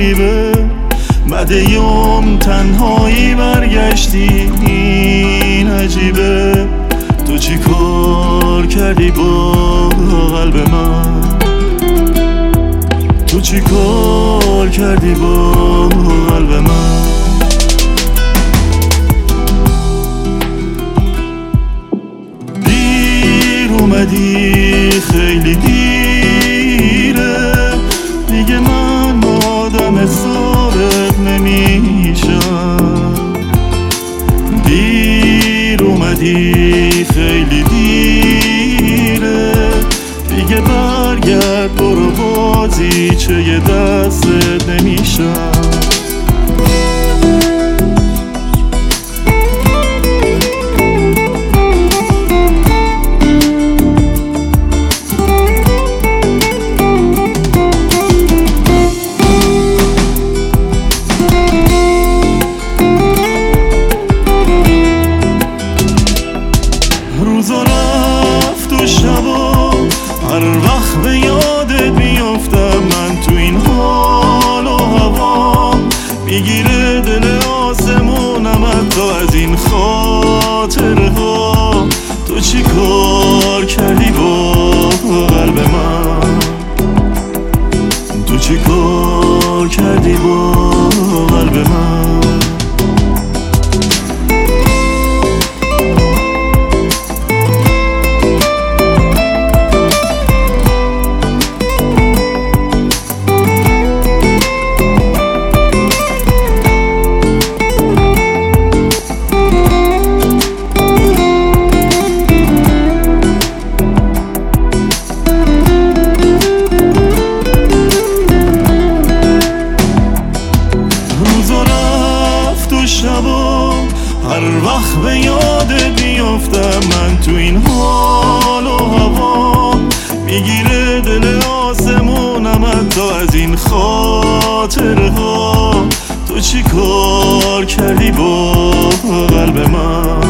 عجیبه، مدیوم تنهایی برگشتی، این عجیبه. تو چی کار کردی با قلب من؟ تو چی کار کردی با قلب من؟ دیر اومدی، خیلی دیره دیگه، من آدم ثابت نمیشم. دیر اومدی، خیلی دیره دیگه، برگرد برو بازی چه یه دستت نمیشم. روزا رفت و شبا هر وقت به یادت میافتم، من تو این حال و هوا میگیره دل آسمونم حتی از این خاطرها. تو چی کار کردی با قلب من؟ تو چی کار کردی با قلب من؟ شبا هر وقت به یادت میافتم، من تو این حال و هوا میگیره دل آسمونم حتی از این خاطرها. تو چی کار کردی با قلب من؟